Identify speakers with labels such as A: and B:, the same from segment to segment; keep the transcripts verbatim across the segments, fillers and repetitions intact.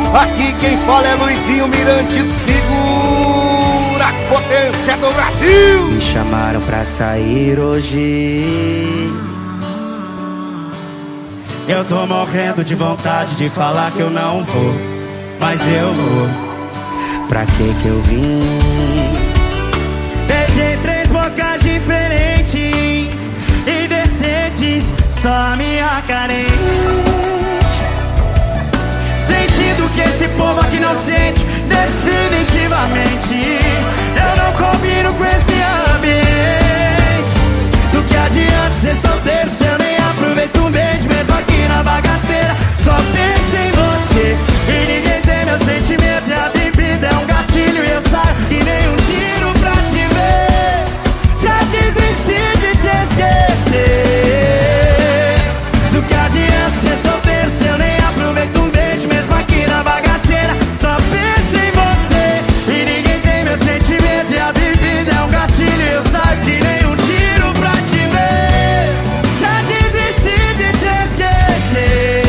A: Aqui quem fala é Luizinho Mirante do Segura, a potência do Brasil.
B: Me chamaram pra sair hoje. Eu tô morrendo de vontade de falar que eu não vou, mas eu vou. Pra que que eu vim? Beijei três bocas diferentes, indecentes, só a minha carente. Sentindo que esse povo aqui não sente, definitivamente. Eu não combino com esse ambiente. Do que adianta ser solteiro se eu nem aproveito um beijo, mesmo aqui na bagaceira. Só penso em você e ninguém tem meu sentimento. E a bebida é um gatilho e eu saio e nem um tiro pra te ver. Já desisti de te esquecer. Do que adianta ser solteiro se eu nem aproveito um beijo, mesmo aqui na bagaceira. Só penso em você e ninguém tem meu sentimento. E a bebida é um gatilho e eu saio que nem um tiro pra te ver. Já desisti de te esquecer.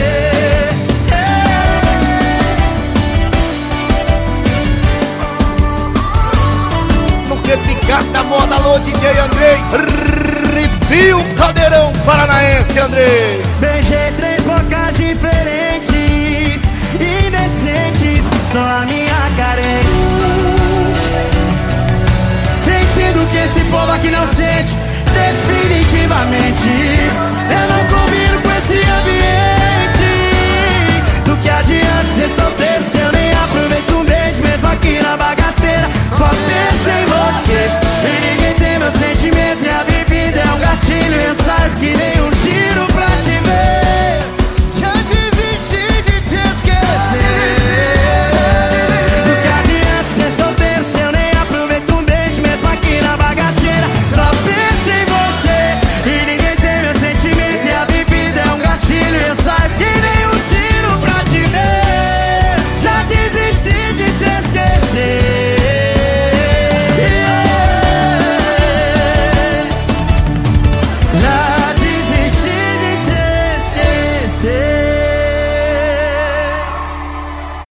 A: No que picar da moda, alô D J Andrei, Review Caldeirão Paranaense, Andrei.
B: Beijei três bocas diferentes, indecentes, só a minha carente. Sentindo que esse povo aqui não sente, definitivamente.